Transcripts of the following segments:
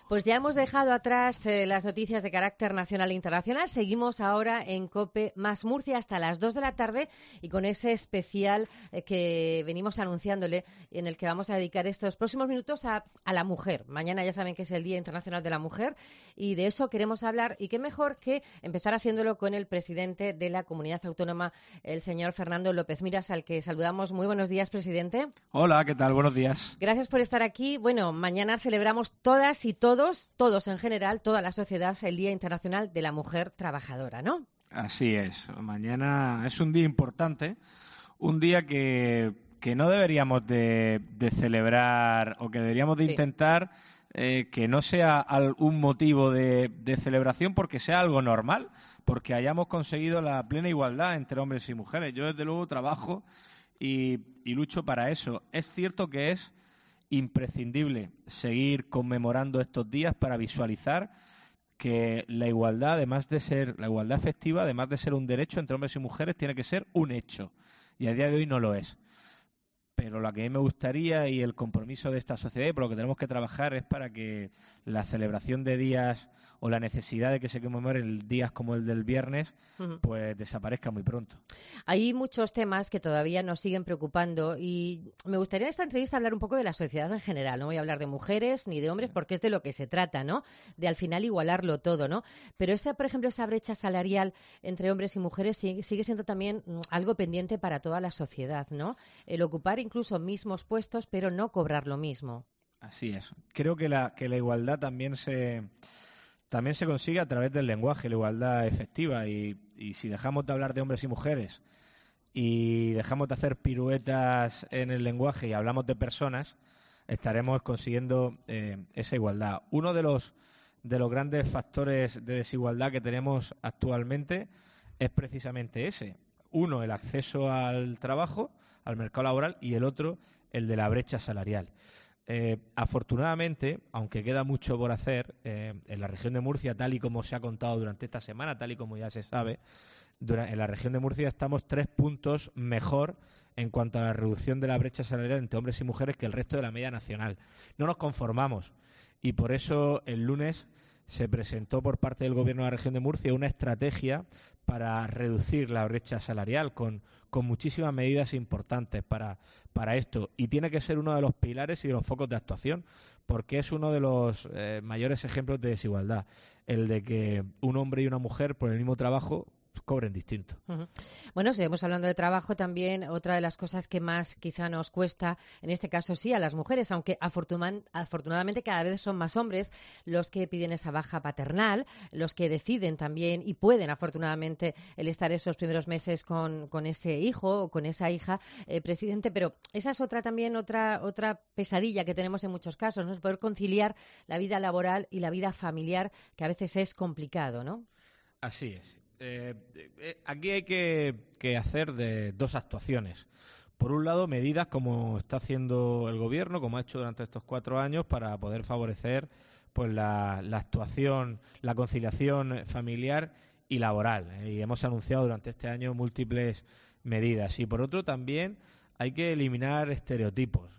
Pues ya hemos dejado atrás las noticias de carácter nacional e internacional. Seguimos ahora en COPE más Murcia hasta las 2 de la tarde y con ese especial que venimos anunciándole, en el que vamos a dedicar estos próximos minutos a la mujer. Mañana ya saben que es el Día Internacional de la Mujer y de eso queremos hablar. Y qué mejor que empezar haciéndolo con el presidente de la Comunidad Autónoma, el señor Fernando López Miras, al que saludamos. Muy buenos días, presidente. Hola, ¿qué tal? Buenos días. Gracias por estar aquí. Bueno, mañana celebramos todas y todos en general, toda la sociedad, el Día Internacional de la Mujer Trabajadora, ¿no? Así es. Mañana es un día importante, un día que no deberíamos de celebrar o que deberíamos de intentar que no sea un motivo de celebración porque sea algo normal, porque hayamos conseguido la plena igualdad entre hombres y mujeres. Yo, desde luego, trabajo y lucho para eso. Es cierto que es imprescindible seguir conmemorando estos días para visualizar que la igualdad, además de ser la igualdad efectiva, además de ser un derecho entre hombres y mujeres, tiene que ser un hecho. Y a día de hoy no lo es. Pero lo que a mí me gustaría y el compromiso de esta sociedad y por lo que tenemos que trabajar es para que la celebración de días o la necesidad de que se conmemoren días como el del viernes, pues desaparezca muy pronto. Hay muchos temas que todavía nos siguen preocupando y me gustaría en esta entrevista hablar un poco de la sociedad en general. No voy a hablar de mujeres ni de hombres porque es de lo que se trata, ¿no? De al final igualarlo todo, ¿no? Pero por ejemplo, esa brecha salarial entre hombres y mujeres sigue siendo también algo pendiente para toda la sociedad, ¿no? El ocupar incluso mismos puestos, pero no cobrar lo mismo. Así es. Creo que la igualdad también se consigue a través del lenguaje, la igualdad efectiva. Y si dejamos de hablar de hombres y mujeres y dejamos de hacer piruetas en el lenguaje y hablamos de personas, estaremos consiguiendo esa igualdad. Uno de los grandes factores de desigualdad que tenemos actualmente es precisamente ese. Uno, el acceso al trabajo, al mercado laboral, y el otro, el de la brecha salarial. Afortunadamente, aunque queda mucho por hacer, en la región de Murcia, tal y como se ha contado durante esta semana, tal y como ya se sabe, en la región de Murcia estamos 3 puntos mejor en cuanto a la reducción de la brecha salarial entre hombres y mujeres que el resto de la media nacional. No nos conformamos y por eso el lunes se presentó por parte del Gobierno de la región de Murcia una estrategia para reducir la brecha salarial con muchísimas medidas importantes para esto. Y tiene que ser uno de los pilares y de los focos de actuación, porque es uno de los mayores ejemplos de desigualdad, el de que un hombre y una mujer por el mismo trabajo cobren distinto. Bueno, seguimos hablando de trabajo también. Otra de las cosas que más quizá nos cuesta, en este caso sí, a las mujeres, aunque afortunadamente cada vez son más hombres los que piden esa baja paternal, los que deciden también y pueden afortunadamente el estar esos primeros meses con ese hijo o con esa hija, presidente, pero esa es otra pesadilla que tenemos en muchos casos, ¿no? Es poder conciliar la vida laboral y la vida familiar, que a veces es complicado, ¿no? Así es. Aquí hay que hacer de 2 actuaciones. Por un lado, medidas como está haciendo el Gobierno, como ha hecho durante estos 4 años, para poder favorecer pues la actuación, la conciliación familiar y laboral. Y hemos anunciado durante este año múltiples medidas. Y por otro, también hay que eliminar estereotipos.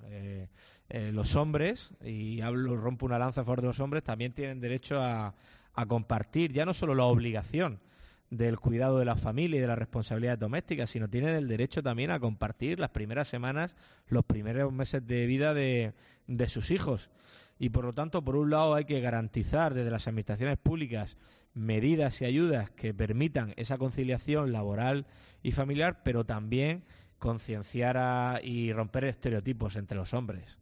Los hombres, y rompo una lanza a favor de los hombres, también tienen derecho a compartir ya no solo la obligación del cuidado de la familia y de las responsabilidades domésticas, sino tienen el derecho también a compartir las primeras semanas, los primeros meses de vida de sus hijos. Y por lo tanto, por un lado, hay que garantizar desde las administraciones públicas medidas y ayudas que permitan esa conciliación laboral y familiar, pero también concienciar y romper estereotipos entre los hombres.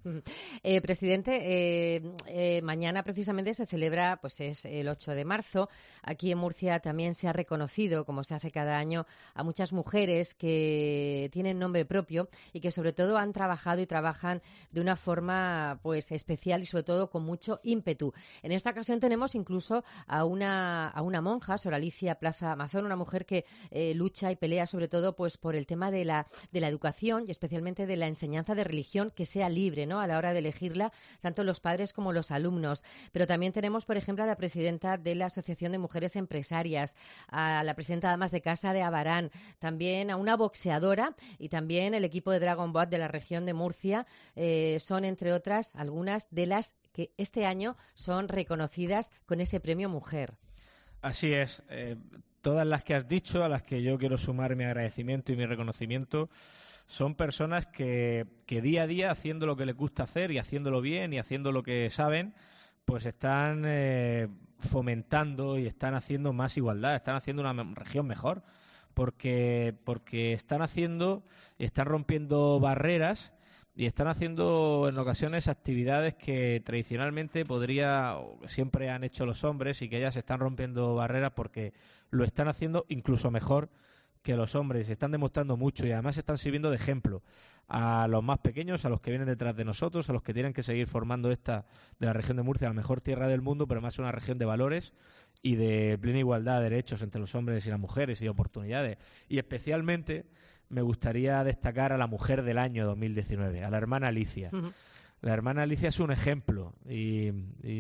Presidente, mañana precisamente se celebra, pues es el 8 de marzo. Aquí en Murcia también se ha reconocido, como se hace cada año, a muchas mujeres que tienen nombre propio y que sobre todo han trabajado y trabajan de una forma pues especial y sobre todo con mucho ímpetu. En esta ocasión tenemos incluso a una monja, Sor Alicia Plaza Mazón, una mujer que lucha y pelea sobre todo pues por el tema de de la educación y especialmente de la enseñanza de religión que sea libre, ¿no?, a la hora de elegirla, tanto los padres como los alumnos. Pero también tenemos, por ejemplo, a la presidenta de la Asociación de Mujeres Empresarias, a la presidenta de Amas de Casa de Abarán, también a una boxeadora y también el equipo de Dragon Boat de la región de Murcia. Son, entre otras, algunas de las que este año son reconocidas con ese premio Mujer. Así es. Todas las que has dicho, a las que yo quiero sumar mi agradecimiento y mi reconocimiento, son personas que día a día, haciendo lo que les gusta hacer y haciéndolo bien y haciendo lo que saben, pues están fomentando y están haciendo más igualdad, están haciendo una región mejor, porque están rompiendo barreras y están haciendo en ocasiones actividades que tradicionalmente siempre han hecho los hombres, y que ellas están rompiendo barreras porque lo están haciendo incluso mejor que los hombres. Están demostrando mucho y además están sirviendo de ejemplo a los más pequeños, a los que vienen detrás de nosotros, a los que tienen que seguir formando esta de la región de Murcia, la mejor tierra del mundo, pero además una región de valores y de plena igualdad de derechos entre los hombres y las mujeres y de oportunidades. Y especialmente me gustaría destacar a la mujer del año 2019, a la hermana Alicia. Uh-huh. La hermana Alicia es un ejemplo y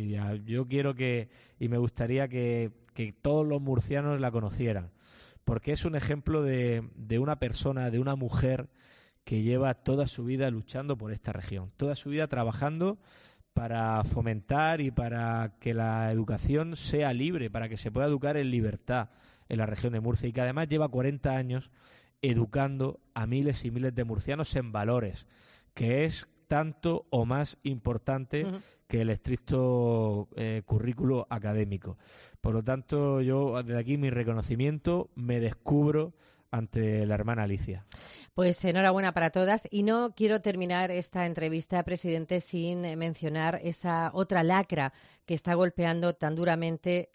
yo quiero y me gustaría que todos los murcianos la conocieran, porque es un ejemplo de una persona, de una mujer que lleva toda su vida luchando por esta región, toda su vida trabajando para fomentar y para que la educación sea libre, para que se pueda educar en libertad en la región de Murcia, y que además lleva 40 años educando a miles y miles de murcianos en valores, que es tanto o más importante que el estricto currículo académico. Por lo tanto, yo desde aquí mi reconocimiento, me descubro ante la hermana Alicia. Pues enhorabuena para todas. Y no quiero terminar esta entrevista, presidente, sin mencionar esa otra lacra que está golpeando tan duramente,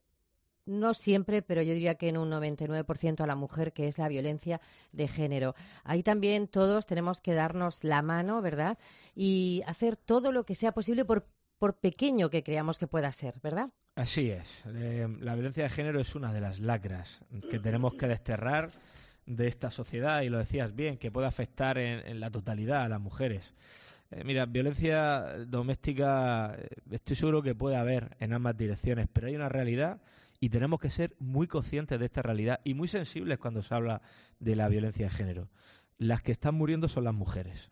no siempre, pero yo diría que en un 99% a la mujer, que es la violencia de género. Ahí también todos tenemos que darnos la mano, ¿verdad?, y hacer todo lo que sea posible por pequeño que creamos que pueda ser, ¿verdad? Así es. La violencia de género es una de las lacras que tenemos que desterrar de esta sociedad, y lo decías bien, que puede afectar en la totalidad a las mujeres. Mira, violencia doméstica estoy seguro que puede haber en ambas direcciones, pero hay una realidad y tenemos que ser muy conscientes de esta realidad y muy sensibles cuando se habla de la violencia de género. Las que están muriendo son las mujeres.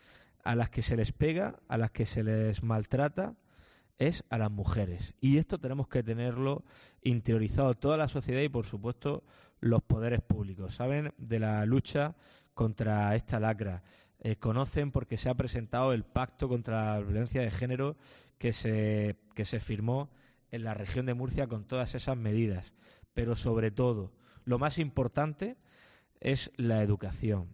A las que se les pega, a las que se les maltrata, es a las mujeres. Y esto tenemos que tenerlo interiorizado toda la sociedad y, por supuesto, los poderes públicos. Saben de la lucha contra esta lacra. Conocen porque se ha presentado el pacto contra la violencia de género que se firmó en la región de Murcia con todas esas medidas. Pero sobre todo, lo más importante es la educación.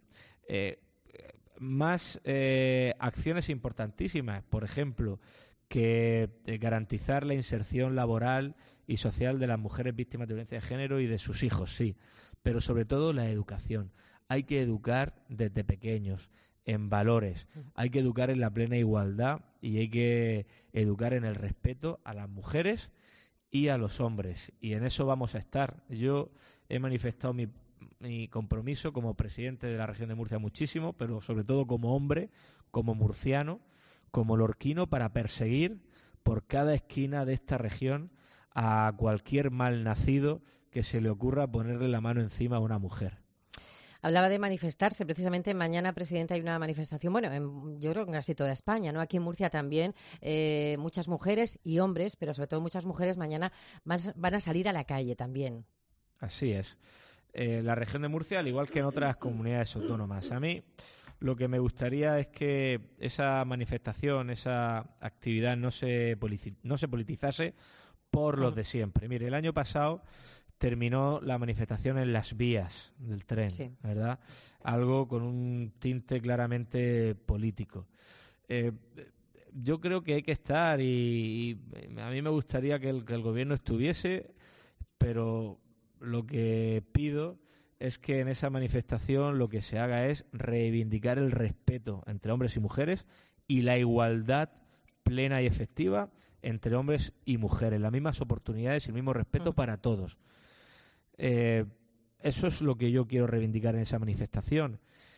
Más acciones importantísimas, por ejemplo, que garantizar la inserción laboral y social de las mujeres víctimas de violencia de género y de sus hijos, sí, pero sobre todo la educación. Hay que educar desde pequeños en valores, hay que educar en la plena igualdad y hay que educar en el respeto a las mujeres y a los hombres, y en eso vamos a estar. Yo he manifestado mi compromiso como presidente de la región de Murcia muchísimo, pero sobre todo como hombre, como murciano, como lorquino, para perseguir por cada esquina de esta región a cualquier malnacido que se le ocurra ponerle la mano encima a una mujer. Hablaba de manifestarse. Precisamente mañana, presidente, hay una manifestación, yo creo que en casi toda España, ¿no? Aquí en Murcia también, muchas mujeres y hombres, pero sobre todo muchas mujeres mañana van a salir a la calle también. Así es. La región de Murcia, al igual que en otras comunidades autónomas. A mí lo que me gustaría es que esa manifestación, esa actividad no se politizase por los de siempre. Mire, el año pasado terminó la manifestación en las vías del tren, sí, ¿verdad? Algo con un tinte claramente político. Yo creo que hay que estar y a mí me gustaría que el gobierno estuviese, pero lo que pido es que en esa manifestación lo que se haga es reivindicar el respeto entre hombres y mujeres y la igualdad plena y efectiva entre hombres y mujeres, las mismas oportunidades y el mismo respeto para todos. Eso es lo que yo quiero reivindicar en esa manifestación.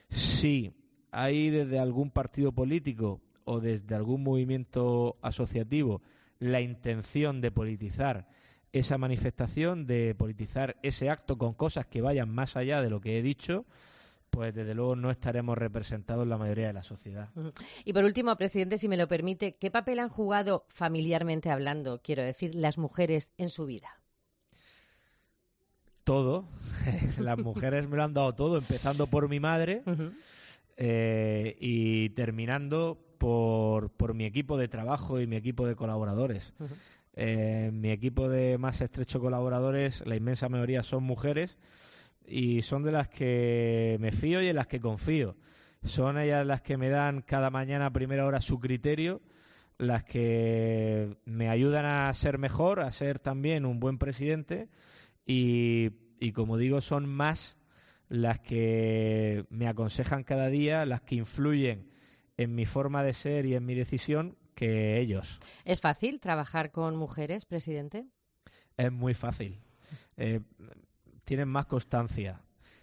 Si hay desde algún partido político o desde algún movimiento asociativo la intención de politizar esa manifestación, de politizar ese acto con cosas que vayan más allá de lo que he dicho, pues desde luego no estaremos representados en la mayoría de la sociedad. Y por último, presidente, si me lo permite, ¿qué papel han jugado familiarmente hablando, quiero decir, las mujeres en su vida? Todo. Las mujeres me lo han dado todo, empezando por mi madre y terminando por mi equipo de trabajo y mi equipo de colaboradores. Mi equipo de más estrecho colaboradores, la inmensa mayoría son mujeres y son de las que me fío y en las que confío. Son ellas las que me dan cada mañana a primera hora su criterio, las que me ayudan a ser mejor, a ser también un buen presidente y como digo, son más las que me aconsejan cada día, las que influyen en mi forma de ser y en mi decisión que ellos. ¿Es fácil trabajar con mujeres, presidente? Es muy fácil. Tienen más constancia,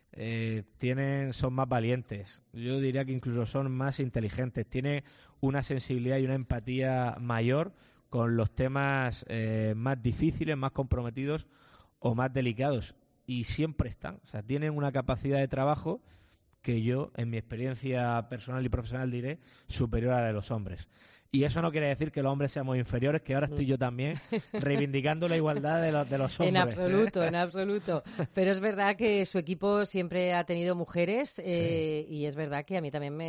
son más valientes. Yo diría que incluso son más inteligentes. Tienen una sensibilidad y una empatía mayor con los temas más difíciles, más comprometidos o más delicados. Y siempre están. O sea, tienen una capacidad de trabajo que yo, en mi experiencia personal y profesional, diré superior a la de los hombres. Y eso no quiere decir que los hombres seamos inferiores, que ahora estoy yo también reivindicando la igualdad de los hombres. En absoluto, en absoluto. Pero es verdad que su equipo siempre ha tenido mujeres y es verdad que a mí también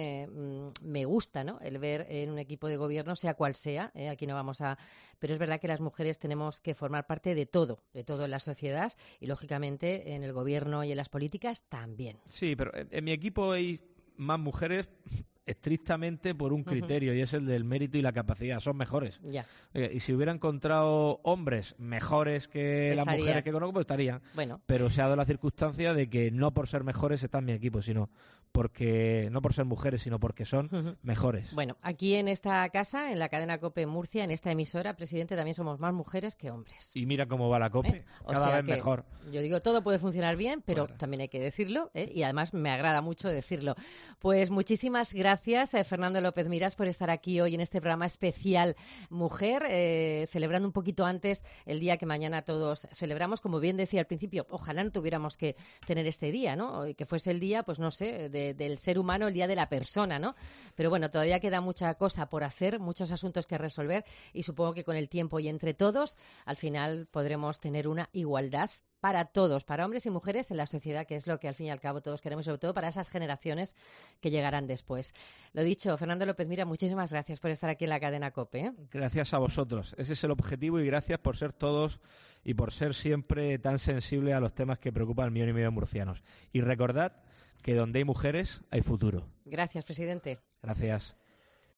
me gusta, ¿no?, el ver en un equipo de gobierno, sea cual sea, aquí no vamos a... Pero es verdad que las mujeres tenemos que formar parte de todo en la sociedad y, lógicamente, en el gobierno y en las políticas también. Sí, pero en mi equipo hay más mujeres estrictamente por un criterio y es el del mérito y la capacidad. Son mejores. Ya. Y si hubiera encontrado hombres mejores que las mujeres que conozco, pues estarían. Bueno. Pero se ha dado la circunstancia de que no por ser mejores están en mi equipo, sino porque no por ser mujeres, sino porque son mejores. Bueno, aquí en esta casa, en la cadena COPE Murcia, en esta emisora, presidente, también somos más mujeres que hombres. Y mira cómo va la COPE, cada vez mejor. Yo digo, todo puede funcionar bien, pero también hay que decirlo, y además me agrada mucho decirlo. Pues muchísimas gracias, Fernando López Miras, por estar aquí hoy en este programa especial Mujer, celebrando un poquito antes el día que mañana todos celebramos. Como bien decía al principio, ojalá no tuviéramos que tener este día, ¿no? Y que fuese el día, pues no sé, del ser humano, el día de la persona, ¿no? Pero bueno, todavía queda mucha cosa por hacer, muchos asuntos que resolver y supongo que con el tiempo y entre todos, al final podremos tener una igualdad para todos, para hombres y mujeres en la sociedad, que es lo que al fin y al cabo todos queremos, sobre todo para esas generaciones que llegarán después. Lo dicho, Fernando López Miras, muchísimas gracias por estar aquí en la cadena COPE, ¿eh? Gracias a vosotros. Ese es el objetivo y gracias por ser todos y por ser siempre tan sensibles a los temas que preocupan al millón y medio de murcianos. Y recordad que donde hay mujeres hay futuro. Gracias, presidente. Gracias.